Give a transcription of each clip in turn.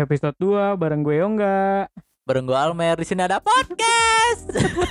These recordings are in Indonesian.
episode 2 bareng gue Yongga. Bareng gue Almer, di sini ada podcast.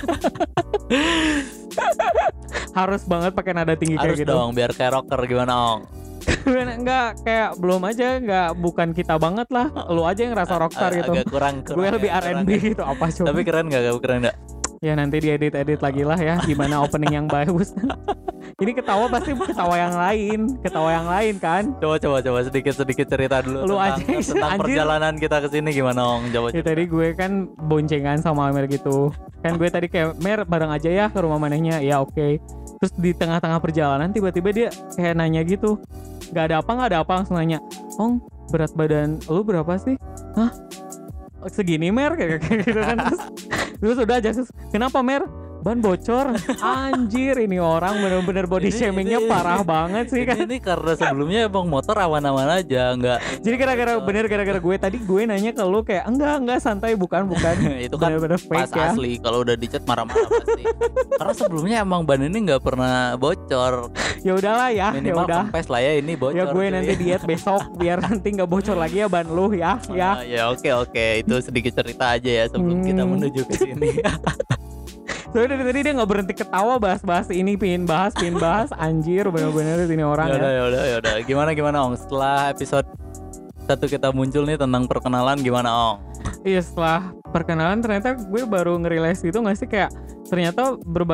Harus banget pakai nada tinggi Harus kayak gitu. dong, biar kayak rocker gimana Ong? Enggak, kayak belum aja, enggak, bukan kita banget lah. Lu aja yang rasa rockstar gitu. Agak kurang Gue lebih ya, R&B gitu, apa coba. Tapi keren gak? Ya nanti diedit-edit lagi lah ya, gimana opening yang bagus. Ini ketawa pasti ketawa yang lain kan. Coba sedikit cerita dulu Lu tentang anjir. perjalanan kita ke sini gimana Ong? Coba. Ya tadi gue kan boncengan sama Amer gitu. Kan gue tadi kayak, Mer bareng aja ya ke rumah manehnya. Ya oke. Terus di tengah-tengah perjalanan tiba-tiba dia kayak nanya gitu. Gak ada apa langsung nanya, Ong berat badan lu berapa sih? Hah? Segini Mer kayak gitu kan. Terus udah aja, kenapa Mer? Ban bocor. Anjir, ini orang bener-bener body shamingnya parah banget sih kan. Ini karena sebelumnya emang motor aman-aman aja, enggak. Jadi gara-gara gue tadi gue nanya ke lu kayak enggak santai, bukan Itu kan bener-bener pas fake ya. asli, kalau udah dicat marah-marah pasti. Karena sebelumnya emang ban ini nggak pernah bocor. Ya udahlah ya, Minimal kempes lah ya, ini bocor. Ya gue cuy. nanti diet besok biar nanti nggak bocor lagi ya ban lu ya. Ya oke, itu sedikit cerita aja ya sebelum kita menuju ke sini. Soalnya dari tadi dia nggak berhenti ketawa bahas ini, pin bahas anjir bener-bener ini orang ya. Yaudah. Gimana Ong? Setelah episode 1 kita muncul nih tentang perkenalan, gimana Ong? Iya, setelah perkenalan ternyata gue baru nge-realize gitu nggak sih, kayak ternyata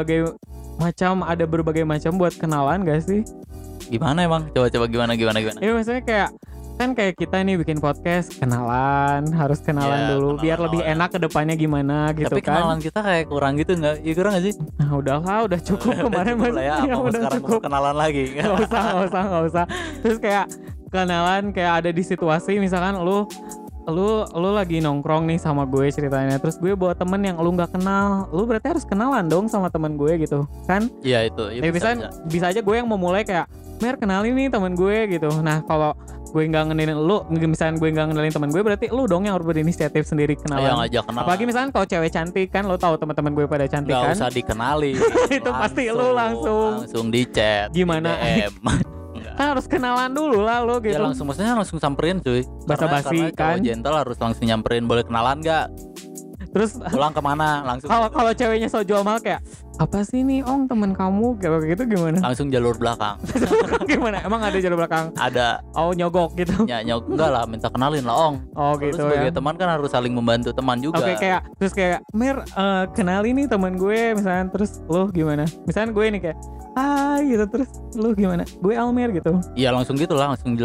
ada berbagai macam buat kenalan gak sih? Gimana emang? Coba gimana? Iya, maksudnya kayak kan kayak kita nih bikin podcast, harus kenalan dulu biar lebih enak ke depannya gimana gitu. Tapi kan. kenalan kita kayak kurang gitu nggak? Iya kurang nggak sih? Nah, udah cukup kemarin cukup lah ya. Ya, Apa udah sekarang cukup. mau kenalan lagi? Nggak usah. Terus kayak kenalan kayak ada di situasi misalkan lu lagi nongkrong nih sama gue ceritanya, terus gue bawa temen yang lu nggak kenal, lu berarti harus kenalan dong sama temen gue gitu kan? Iya itu. Ya, bisa aja gue yang memulai kayak, Mer kenalin nih temen gue gitu. Nah kalau gue nggak ngenalin lu, misalnya gue nggak ngenalin temen gue, berarti lu dong yang harus berinisiatif sendiri kenalan. Yang ngajak kenalan. Apalagi misalnya kalau cewek cantik kan, lu tahu teman-teman gue pada cantik nggak kan? usah dikenali. Itu pasti lu langsung di chat. Gimana? Di DM. Kan harus kenalan dulu lah lu gitu. Ya langsung samperin cuy. Basa-basi kan. Cowok gentle harus langsung nyamperin, boleh kenalan nggak? Terus Pulang kemana? Langsung. kalau ceweknya so jual mahal kayak, apa sih nih Ong temen kamu kayak gitu gimana? Langsung jalur belakang. Gimana? Emang ada jalur belakang? Ada. Oh nyogok gitu. Ya enggak lah, minta kenalin lah Ong. Oh Terus gitu sebagai ya. teman kan harus saling membantu teman juga. Oke, kayak Mer kenalin nih teman gue misalnya, terus lu gimana? Misalnya gue nih kayak, hai gitu, terus lu gimana? Gue Almer gitu. Iya langsung gitu lah, langsung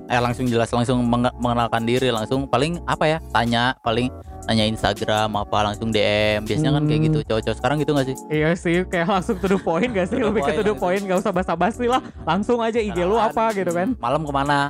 mengenalkan diri, langsung paling apa ya? Tanya Instagram apa, langsung DM. Biasanya kan kayak gitu, cowok-cowok sekarang gitu gak sih? Iya sih, kayak langsung to the point gak sih? Lebih ke to the point, gak usah basa-basi lah. Langsung aja IG lu apa gitu kan. Malam kemana?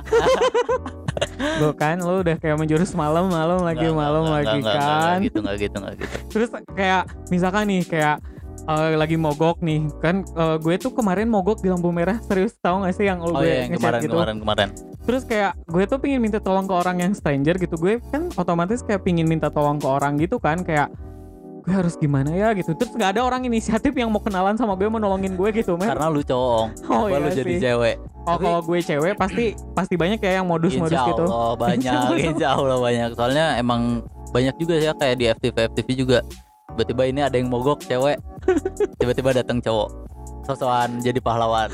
Lu kan, lu udah kayak menjurus malam lagi kan. Enggak gitu. Terus kayak misalkan nih, kayak lagi mogok nih kan, gue tuh kemarin mogok di lampu merah, serius tau gak sih yang gue yang gitu. kemarin. Terus kayak gue tuh pingin minta tolong ke orang yang stranger gitu. Gue kan otomatis kayak pingin minta tolong ke orang gitu kan, kayak gue harus gimana ya gitu. Terus gak ada orang inisiatif yang mau kenalan sama gue, mau nolongin gue gitu, Mer. Karena lu cowok. Oh, lu iya jadi sih. cewek. Kalau gue cewek pasti banyak kayak yang modus-modus gitu. Insya Allah banyak. Soalnya emang banyak juga ya, kayak di FTV juga. Tiba-tiba ini ada yang mogok cewek, tiba-tiba datang cowok, sosokan jadi pahlawan.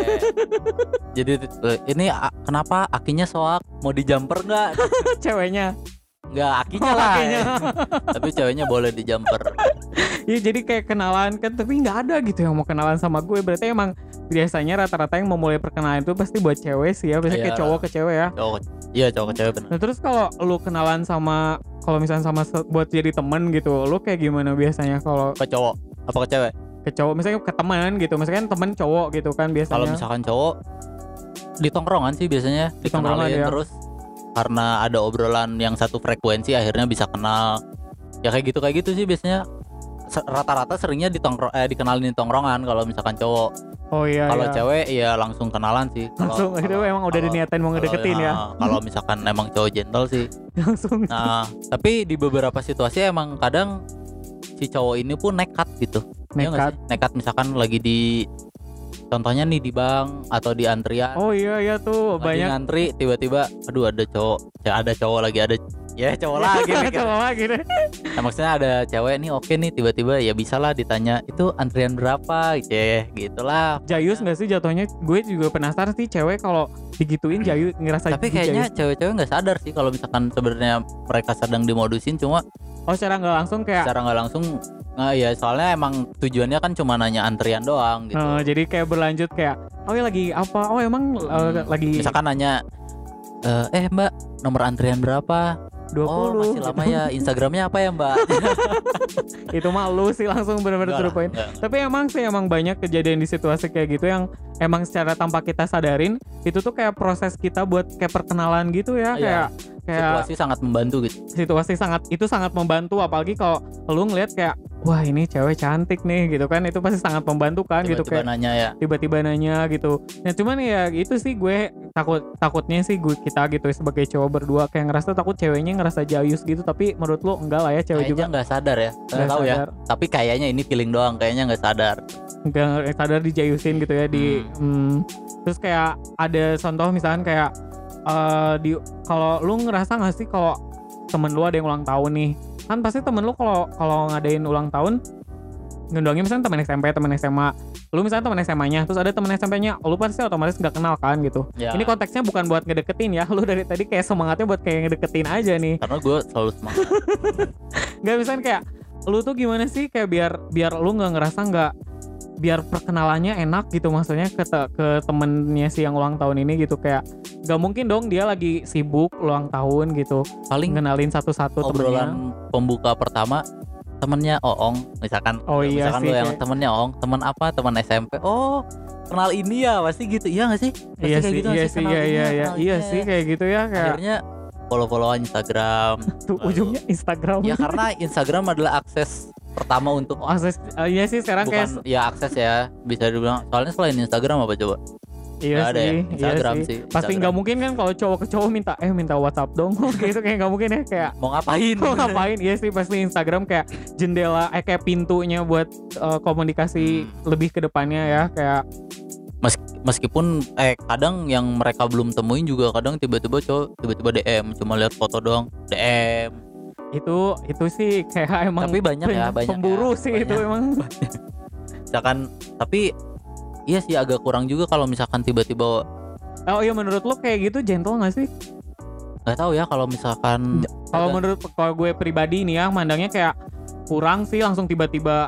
Jadi ini kenapa akinya soak, mau dijumper nggak? Ceweknya Nggak, akinya lah. Tapi ceweknya boleh dijumper. Iya, jadi kayak kenalan kan, tapi nggak ada gitu yang mau kenalan sama gue. Berarti emang biasanya rata-rata yang memulai perkenalan itu pasti buat cewek sih ya, biasanya kayak cowok ke cewek ya. Cowok ke cewek benar. Nah terus kalau lu kenalan sama, kalau misalnya buat jadi temen gitu, lu kayak gimana biasanya kalau Ke cowok apa ke cewek? ke cowok? Misalnya ke teman gitu, misalkan temen cowok gitu kan biasanya. Kalau misalkan cowok di tongkrongan sih biasanya tongkrongan dikenalin ya. Terus karena ada obrolan yang satu frekuensi akhirnya bisa kenal. Ya kayak gitu sih biasanya. Rata-rata seringnya dikenalin di tongkrongan kalau misalkan cowok. Oh iya. Kalau iya. Cewek ya langsung kenalan sih. Langsung itu emang udah diniatin mau ngedeketin ya. Kalau misalkan emang cowok gentle sih. Langsung. Nah, tapi di beberapa situasi emang kadang si cowok ini pun nekat gitu. Iya nggak sih? Nekat misalkan lagi di, contohnya nih di bank atau di antrian. Oh iya tuh lagi banyak. ngantri tiba-tiba aduh ada cowok lagi, ada Ya cowok lagi mikir. Coba lagi deh. Nah, maksudnya ada cewek nih oke nih tiba-tiba ya bisa lah ditanya itu antrian berapa gitulah. Jayus nggak sih jatuhnya? Gue juga penasaran sih cewek kalau digituin Jayu ngerasa Tapi kayaknya cewek-cewek nggak sadar sih kalau misalkan sebenarnya mereka sedang dimodusin, cuma secara nggak langsung kayak secara nggak langsung ya soalnya emang tujuannya kan cuma nanya antrian doang gitu. jadi kayak berlanjut kayak ya lagi apa? Emang lagi Misalkan nanya Mbak nomor antrian berapa? 20. Oh masih lama ya. Instagramnya apa ya Mbak? Itu malu sih langsung benar-benar to the point. Tapi emang banyak kejadian di situasi kayak gitu yang emang secara tanpa kita sadarin itu tuh kayak proses kita buat kayak perkenalan gitu ya. Iya. Kayak Situasi sangat membantu gitu. situasi sangat membantu, apalagi kalau lu ngeliat kayak wah ini cewek cantik nih gitu kan, itu pasti sangat membantu kan gitu, Tiba-tiba kayak nanya ya. tiba-tiba nanya gitu. Nah cuman ya itu sih gue takutnya sih kita gitu sebagai cowok berdua kayak ngerasa takut ceweknya ngerasa jayus gitu, tapi menurut lu enggak lah ya, cewek Kayaknya juga nggak sadar ya. Nggak tahu ya. sadar. Tapi kayaknya ini feeling doang. Kayaknya nggak sadar. nggak sadar dijayusin gitu ya terus kayak ada contoh misalkan kayak kalau lu ngerasa nggak sih kalau temen lu ada yang ulang tahun nih, kan pasti temen lu kalau ngadain ulang tahun ngundangnya misalnya temen SMP, temen SMA, lu misalnya temen SMA-nya, terus ada temen SMP-nya, lu pasti otomatis nggak kenal kan gitu. Ya. Ini konteksnya bukan buat ngedeketin ya, lu dari tadi kayak semangatnya buat kayak ngedeketin aja nih. Karena gue selalu semangat. Nggak, misalnya kayak lu tuh gimana sih kayak biar lu nggak ngerasa biar perkenalannya enak gitu, maksudnya ke temennya si yang ulang tahun ini gitu, kayak nggak mungkin dong dia lagi sibuk ulang tahun gitu Paling ngenalin satu-satu temennya. obrolan pembuka pertama temennya Oong misalkan. Iya Misalkan sih, lu yang kayak- temennya Oong, temen apa, temen SMP. Oh kenal ini ya, pasti gitu. Iya nggak sih? Pasti Iya kayak sih, gitu nggak iya sih? sih, Kenal iya ini iya ya, iya kenal iya ini sih ya. kayak gitu ya, kayak Akhirnya follow-followan Instagram. tuh ujungnya Instagram. Ya karena Instagram adalah akses pertama untuk akses iya sih sekarang bukan kayak ya akses ya, bisa dibilang. Soalnya selain Instagram apa coba? iya Nggak ada ya? sih, Instagram iya sih, Pasti Instagram. nggak mungkin kan kalau cowok ke cowok minta WhatsApp dong gitu, kayak nggak mungkin ya, kayak Mau ngapain? mau ngapain. Iya sih, pasti Instagram kayak jendela kayak pintunya buat komunikasi lebih ke depannya ya, kayak Meskipun kadang yang mereka belum temuin juga kadang tiba-tiba DM cuma lihat foto doang DM. itu sih kayak emang Tapi banyak ya, banyak pemburu ya, sih banyak. itu emang. Misalkan tapi iya sih agak kurang juga kalau misalkan tiba-tiba Oh iya, menurut lo kayak gitu gentle nggak sih? nggak tahu ya kalau misalkan Kalau gue pribadi nih ya mandangnya kayak kurang sih, langsung tiba-tiba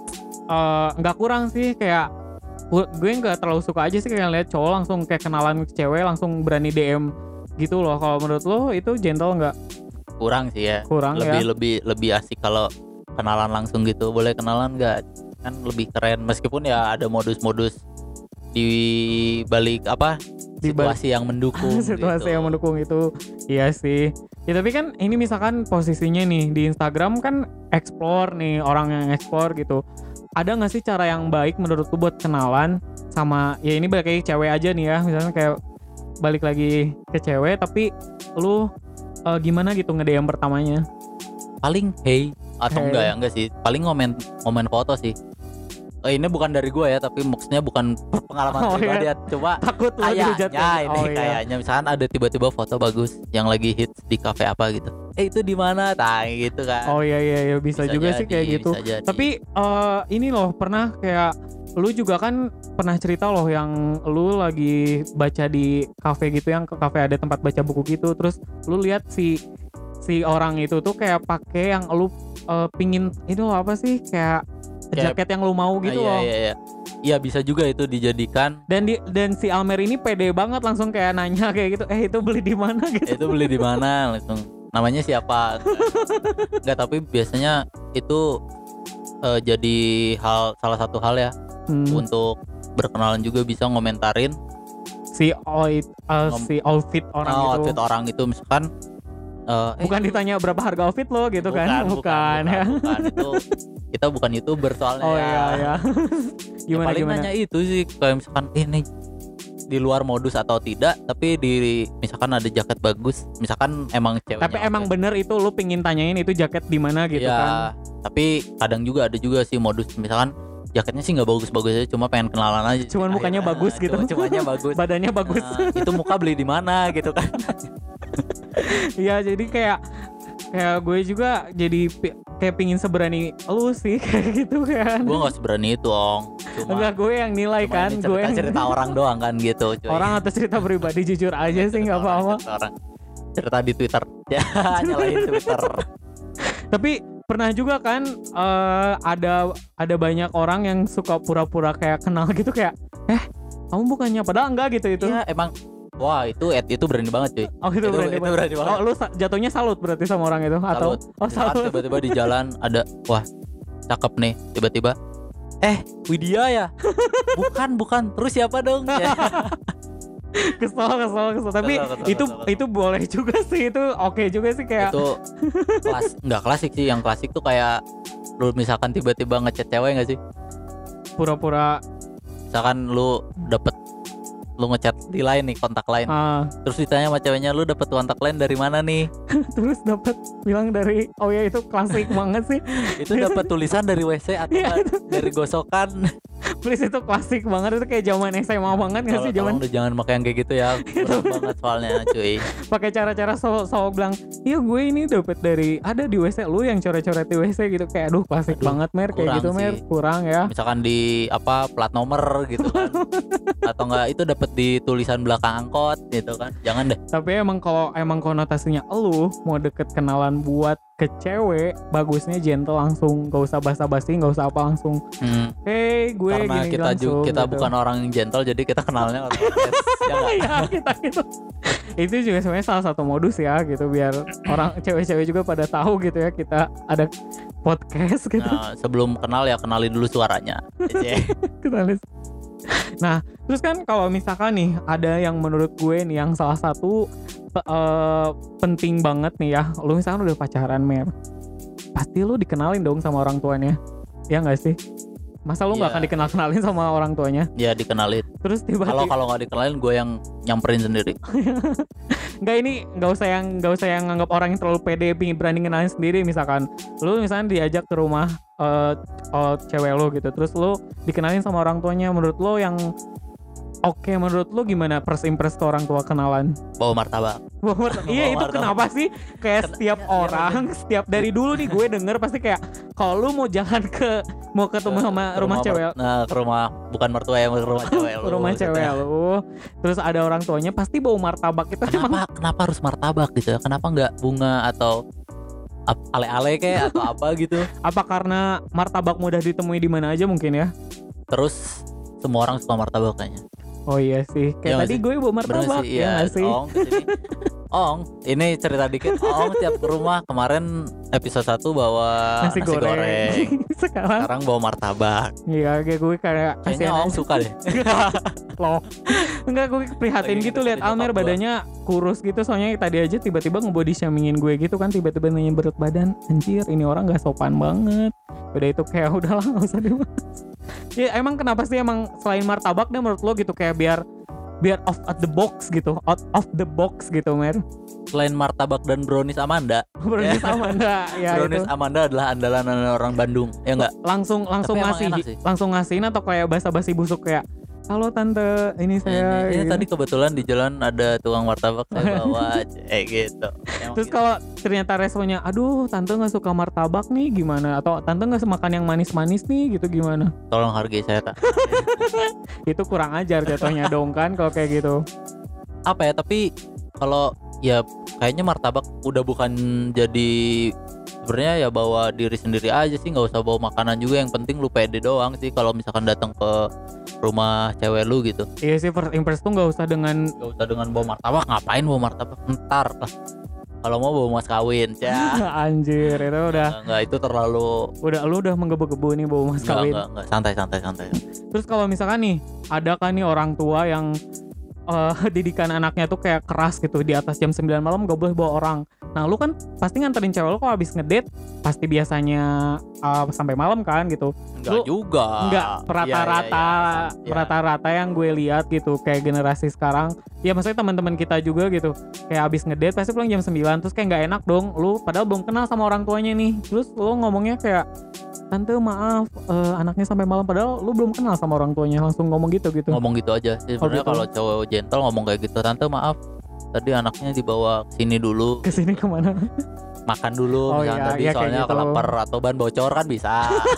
nggak kurang sih, kayak gue nggak terlalu suka aja sih kayak lihat cowok langsung kayak kenalan ke cewek langsung berani DM gitu loh. Kalau menurut lo itu gentle nggak? kurang sih ya. Kurang ya. Lebih asik kalau kenalan langsung gitu. Boleh kenalan nggak? Kan lebih keren meskipun ya ada modus-modus di balik Di balik- situasi yang mendukung Situasi gitu. yang mendukung itu. Iya sih. Ya tapi kan ini misalkan posisinya nih di Instagram kan explore nih, orang yang explore gitu. Ada nggak sih cara yang baik menurut lu buat kenalan sama, ya ini balik lagi cewek aja nih ya, misalnya kayak balik lagi ke cewek tapi lu gimana gitu nge-DM pertamanya? Paling hey atau Hey. enggak sih, paling ngomen foto sih. Ini bukan dari gue ya, tapi maksudnya bukan pengalaman Oh, pribadi iya. ya. Coba Takut lu dihujat kayaknya ini oh, iya. kayaknya misalkan ada tiba-tiba foto bagus yang lagi hits di kafe apa gitu. Itu di mana? Gitu kan. Oh iya iya, iya. Bisa juga sih jadi, kayak gitu. bisa jadi. Tapi ini loh pernah kayak lu juga kan pernah cerita loh yang lu lagi baca di kafe gitu, yang ke kafe ada tempat baca buku gitu, terus lu lihat si orang itu tuh kayak pakai yang lu pingin itu loh, apa sih, kayak jaket yang lu mau gitu loh. Iya. Iya bisa juga itu dijadikan. Dan si Almer ini pede banget langsung kayak nanya kayak gitu, itu beli di mana gitu. Itu beli di mana langsung. Namanya siapa? Enggak, tapi biasanya itu jadi salah satu hal ya untuk berkenalan juga, bisa ngomentarin Si outfit orang itu. outfit orang itu misalkan Bukan ditanya berapa harga outfit lo gitu kan? Bukan ya. bukan. Itu kita bukan YouTuber soalnya Oh ya. iya iya. Ya Gimana paling gimana? nanya itu sih, kayak misalkan ini di luar modus atau tidak, tapi misalkan ada jaket bagus, misalkan emang ceweknya Tapi emang bener itu lu pingin tanyain itu jaket di mana gitu ya, kan? tapi kadang juga ada juga sih modus, misalkan jaketnya sih nggak bagus-bagus aja, cuma pengen kenalan aja. Cuman mukanya Akhirnya, bagus gitu. Mukanya bagus. Badannya bagus. Nah, itu muka beli di mana gitu kan? Iya, jadi kayak kayak gue juga jadi kayak pingin seberani lu sih kayak gitu kan. Gue nggak seberani itu, Ong. Enggak, gue yang nilai kan, ini gue yang cerita orang doang kan gitu, cuy. orang atau cerita pribadi jujur aja sih nggak apa-apa. Orang cerita di Twitter, ya nyalain Twitter. Tapi pernah juga kan ada banyak orang yang suka pura-pura kayak kenal gitu kayak kamu bukannya, padahal enggak gitu itu. Iya emang. Wah itu berani banget cuy. Oh itu berani banget. Oh lu jatuhnya salut berarti sama orang itu atau salut. Tiba-tiba di jalan ada wah cakep nih, tiba-tiba Widya ya. bukan terus siapa dong ya. kesel tapi itu boleh juga sih, itu oke juga sih kayak itu nggak klasik sih. Yang klasik tuh kayak lu misalkan tiba-tiba ngechat cewek nggak sih, pura-pura misalkan lu ngechat di line nih, kontak line, terus ditanya sama ceweknya lu dapet kontak line dari mana nih. Terus dapat bilang dari itu klasik banget sih. Itu dapat tulisan dari WC atau dari gosokan. Please, itu klasik banget, itu kayak zaman SMA banget nggak sih zaman. Udah jangan pakai yang kayak gitu ya, kurang banget soalnya cuy. Pakai cara-cara sok bilang iya gue ini dapat dari ada di WC lu yang coret-coret di WC gitu, kayak klasik banget Mer kayak gitu Mer, kurang ya. Misalkan di plat nomor gitu kan. Atau enggak itu dapat di tulisan belakang angkot gitu kan. Jangan deh. Tapi kalau konotasinya lu mau deket kenalan buat ke cewek, bagusnya gentle langsung, gak usah basa-basi, gak usah apa, langsung hey gue karena gini kita langsung, kita gitu. bukan orang yang gentle, jadi kita kenalnya ya kita gitu. Itu juga sebenarnya salah satu modus ya gitu, biar orang cewek-cewek juga pada tahu gitu ya kita ada podcast gitu. Nah, sebelum kenal ya kenalin dulu suaranya. Kenalin. Nah terus kan kalau misalkan nih ada yang menurut gue nih yang salah satu penting banget nih ya, lu misalkan udah pacaran Mer, pasti lu dikenalin dong sama orang tuanya, ya nggak sih? Masa lu nggak akan dikenalin sama orang tuanya? Ya dikenalin. Terus tiba-tiba kalau nggak dikenalin gue yang nyamperin sendiri. Nggak, ini nggak usah yang nganggap orang yang terlalu pede berani kenalin sendiri. Misalkan lu diajak ke rumah cewek lu gitu, terus lu dikenalin sama orang tuanya, menurut lu yang oke, menurut lu gimana first impress ke orang tua kenalan? Bawa martabak. Iya itu kenapa sih? Kayak setiap orang, setiap dari dulu nih gue denger pasti kayak kalau lu mau ketemu sama rumah cewek. Nah ke rumah bukan mertua ya, ke rumah cewek lu. Rumah cewek lu. Terus ada orang tuanya pasti bawa martabak itu. Kenapa harus martabak gitu ya? Kenapa nggak bunga atau ale-ale kayak atau apa gitu? Apa karena martabak mudah ditemui di mana aja mungkin ya? Terus semua orang suka martabak kayaknya. Oh iya sih, kayak tadi gue bawa martabak sih, ya sih? Ong, ini cerita dikit. Ong tiap ke rumah kemarin episode 1 bawa nasi goreng. Sekarang bawa martabak. Iya, kayak gue kayaknya Ong suka deh. Loh. Enggak, gue prihatin gitu lihat Almer badannya kurus gitu, soalnya tadi aja tiba-tiba ngebody shamingin gue gitu kan, tiba-tiba nanya berat badan. Anjir, ini orang enggak sopan banget. Udah itu kayak udahlah enggak usah dibahas. Ya emang kenapa sih emang selain martabak deh menurut lo gitu, kayak biar out of the box gitu, Mer. Selain martabak dan brownies Amanda. Brownies Amanda ya. Brownies itu. Amanda adalah andalan orang Bandung, ya enggak? Langsung ngasihin atau kayak basa-basi busuk kayak halo tante, ini saya ini tadi kebetulan di jalan ada tukang martabak saya bawa gitu. Terus kalau ternyata responnya aduh tante nggak suka martabak nih gimana, atau tante nggak makan yang manis-manis nih gitu gimana? Tolong hargai saya tak. Itu kurang ajar jatuhnya dong kan kalau kayak gitu. Apa ya, tapi kalau ya kayaknya martabak udah bukan jadi, sebenarnya ya bawa diri sendiri aja sih, nggak usah bawa makanan juga, yang penting lu pede doang sih kalau misalkan datang ke rumah cewek lu gitu. Iya sih, first impress tuh nggak usah dengan bawa martabak. Ngapain bawa martabak, ntar lah kalau mau bawa mas kawin ya. Anjir, itu udah nggak, itu terlalu lu udah menggebu-gebu nih bawa mas kawin. Nggak, santai. Terus kalau misalkan nih ada kan nih orang tua yang didikan anaknya tuh kayak keras gitu, di atas jam 9 malam gak boleh bawa orang. Nah lu kan pasti nganterin cewek lu kalau habis ngedate pasti biasanya sampai malam kan gitu. Enggak, rata-rata yang gue lihat gitu kayak generasi sekarang, ya maksudnya teman-teman kita juga gitu, kayak habis ngedate pasti pulang jam 9, terus kayak nggak enak dong, lu padahal belum kenal sama orang tuanya nih, terus lu ngomongnya kayak tante maaf anaknya sampai malam, padahal lu belum kenal sama orang tuanya, langsung ngomong gitu. Ngomong gitu aja sebenarnya. Gitu. Kalau cowok gentle ngomong kayak gitu, tante maaf tadi anaknya dibawa kesini dulu. Kesini kemana? makan dulu Oh misalnya iya, tadi iya, kayak soalnya gitu. kelaper atau ban bocor kan bisa.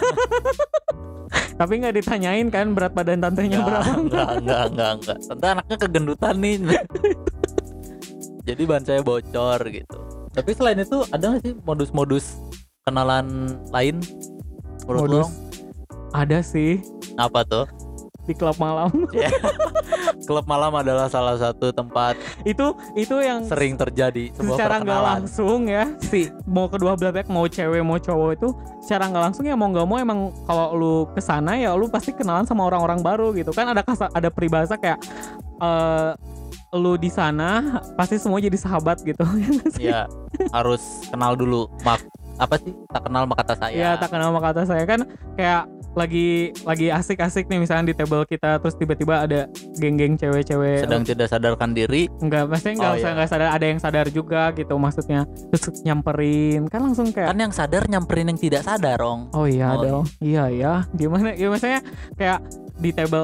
Tapi nggak ditanyain kan berat badan tantenya berapa? Enggak. Tante anaknya kegendutan nih. Jadi ban saya bocor gitu. Tapi selain itu ada nggak sih modus-modus kenalan lain? Menurut lo? Modus. Ada sih Apa tuh? di klub malam. Klub malam adalah salah satu tempat itu yang sering terjadi sebuah secara nggak perkenalan. langsung ya, si mau kedua belah pihak, mau cewek mau cowok, itu secara nggak langsung ya mau nggak mau emang kalau lu kesana ya lu pasti kenalan sama orang-orang baru gitu kan. Ada peribahasa kayak lu di sana pasti semua jadi sahabat gitu. Iya, harus kenal dulu. Apa sih? Tak kenal maka tak sayang. Ya tak kenal maka kata saya kan, kayak lagi asik-asik nih misalnya di table kita, terus tiba-tiba ada geng-geng cewek-cewek Sedang tidak sadarkan diri. enggak, maksudnya enggak Oh, usah iya. enggak sadar, ada yang sadar juga gitu maksudnya, terus nyamperin kan langsung kayak Kan yang sadar nyamperin yang tidak sadar, Rong. oh iya Oh, dong, iya ya, gimana ya, maksudnya kayak di table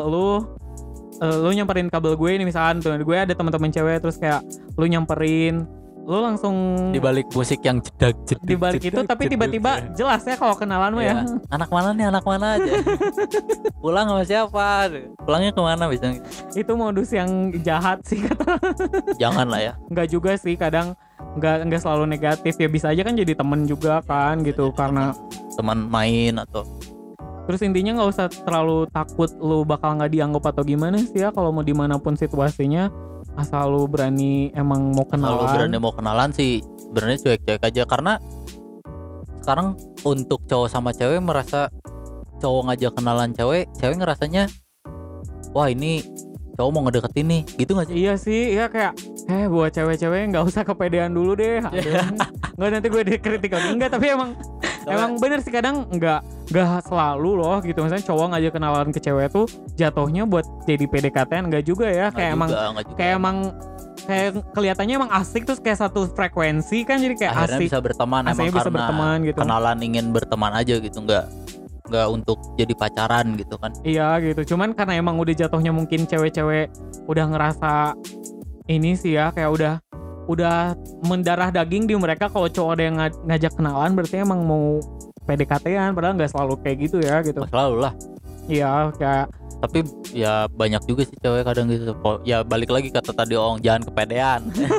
lu nyamperin kabel gue nih misalkan tuh, gue ada teman-teman cewek, terus kayak lu nyamperin, lu langsung Di balik musik yang jedak di balik itu, tapi tiba-tiba jelas ya kalau kenalan mah ya. Anak mana nih, anak mana aja. Pulang sama siapa? Pulangnya kemana biasanya? Itu modus yang jahat sih kata. Jangan lah ya. Enggak juga sih, kadang enggak selalu negatif ya, bisa aja kan jadi temen juga kan gitu, karena Teman main atau terus intinya nggak usah terlalu takut lu bakal nggak dianggap atau gimana sih ya, kalau mau dimanapun situasinya, asal lu berani emang mau kalau kenalan. berani mau kenalan sih sebenarnya cuek-cuek aja, karena sekarang untuk cowok sama cewek merasa cowok ngajak kenalan cewek ngerasanya wah ini cowok mau ngedeketin nih, gitu nggak sih? Iya sih, iya kayak buat cewek-cewek nggak usah kepedean dulu deh. Nggak, nanti gue dikritik lagi. Enggak, tapi emang bener sih, kadang nggak selalu loh gitu. Misalnya cowok ngajak kenalan ke cewek tuh jatuhnya buat jadi PDKT-an, enggak juga ya. Nggak juga. Kayak kelihatannya emang asik, terus kayak satu frekuensi kan, jadi kayak akhirnya asik. bisa berteman emang Akhirnya bisa karena berteman gitu. kenalan, ingin berteman aja gitu, nggak untuk jadi pacaran gitu kan. Iya gitu, cuman karena emang udah jatuhnya mungkin cewek-cewek udah ngerasa ini sih ya, kayak udah mendarah daging di mereka kalau cowok ada yang ngajak kenalan berarti emang mau PDKT-an, padahal nggak selalu kayak gitu ya gitu. Selalu lah. Iya kayak Tapi ya banyak juga sih cewek kadang gitu. Ya balik lagi kata tadi Ong, jangan kepedean.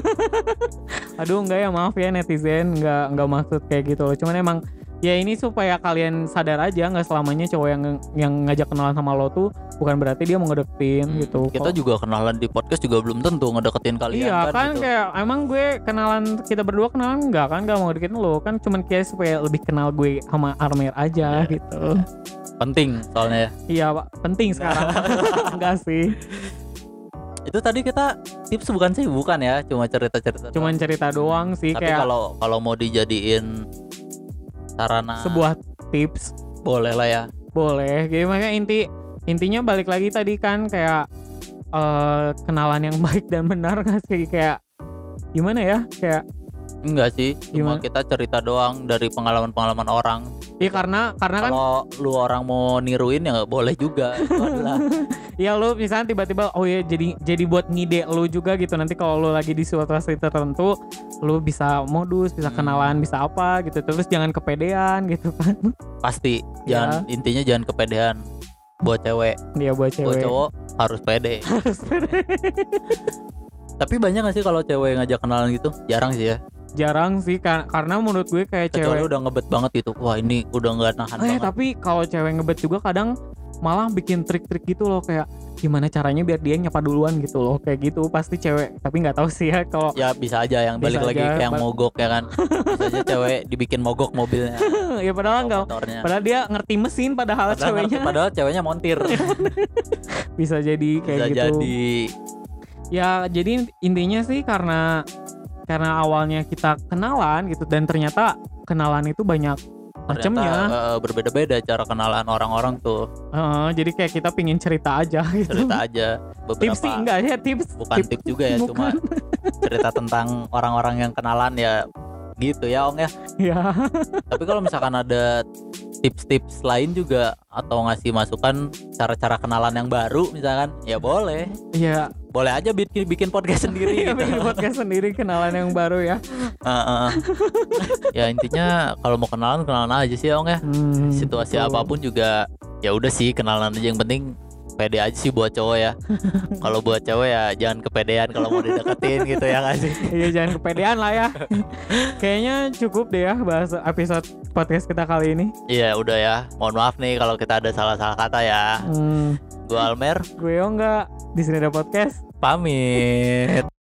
aduh enggak ya, maaf ya netizen, enggak maksud kayak gitu loh. Cuman emang ya ini supaya kalian sadar aja, nggak selamanya cowok yang ngajak kenalan sama lo tuh bukan berarti dia mau ngedeketin gitu. Kita juga kenalan di podcast juga belum tentu ngedeketin kalian. Iya kan gitu. kayak emang gue kenalan, kita berdua kenalan enggak mau deketin lo kan, cuman kayak supaya lebih kenal gue sama Armer aja gitu. Penting soalnya. Iya Pak, penting sekarang. Enggak sih, Itu tadi kita tips bukan sih, bukan ya, cuma cerita-cerita. cuman cerita doang sih. Tapi Kayak kalau mau dijadiin sarana sebuah tips boleh lah ya. boleh. Jadi makanya intinya balik lagi tadi kan, kayak kenalan yang baik dan benar nggak sih, kayak gimana ya, kayak Enggak sih, cuma Gimana? kita cerita doang dari pengalaman-pengalaman orang. ya karena kan Kalau lu orang mau niruin ya nggak boleh juga. Itu adalah ya lu misalnya tiba-tiba oh ya jadi buat ngide lu juga gitu, nanti kalau lu lagi di situasi tertentu lu bisa modus, bisa kenalan, bisa apa gitu, terus jangan kepedean gitu kan. pasti intinya jangan kepedean. Buat cewek, Dia buat buat cewek cowok harus pede. harus pede. Tapi banyak gak sih kalau cewek ngajak kenalan gitu? Jarang sih ya. Jarang sih karena menurut gue kayak Kecuali cewek udah ngebet banget gitu. Wah ini udah nggak nahan banget. tapi kalau cewek ngebet juga kadang malah bikin trik-trik gitu loh, kayak gimana caranya biar dia nyapa duluan gitu loh, kayak gitu pasti cewek. Tapi nggak tahu sih ya kalau Ya bisa aja yang balik Bisa lagi aja, ke yang mogok ya kan. Bisa aja cewek dibikin mogok mobilnya. ya padahal enggak, Motornya. padahal dia ngerti mesin, padahal ceweknya Padahal ceweknya montir. bisa jadi kayak Bisa gitu. jadi. Ya jadi intinya sih karena awalnya kita kenalan gitu, dan ternyata kenalan itu banyak macamnya. Ternyata berbeda-beda cara kenalan orang-orang tuh. Jadi kayak kita pingin cerita aja gitu. Cerita aja beberapa. Tips sih enggak ya, tips. Bukan tips juga ya, cuma Bukan. cerita tentang orang-orang yang kenalan ya gitu ya Ong ya. Ya. Tapi kalau misalkan ada tips-tips lain juga atau ngasih masukan cara-cara kenalan yang baru misalkan, ya boleh. Ya boleh aja bikin podcast sendiri Iya, gitu. bikin podcast sendiri, kenalan yang baru ya. Heeh. Ya intinya kalau mau kenalan aja sih Ong ya. Situasi Betul. apapun juga ya udah sih kenalan aja, yang penting pede aja sih buat cowok ya. Kalau buat cewek ya jangan kepedean kalau mau dideketin gitu ya nggak sih. Iya, jangan kepedean lah ya. Kayaknya cukup deh ya bahas episode podcast kita kali ini. Iya udah ya. Mohon maaf nih kalau kita ada salah-salah kata ya. Gua Almer Gue enggak di sini ada podcast. pamit.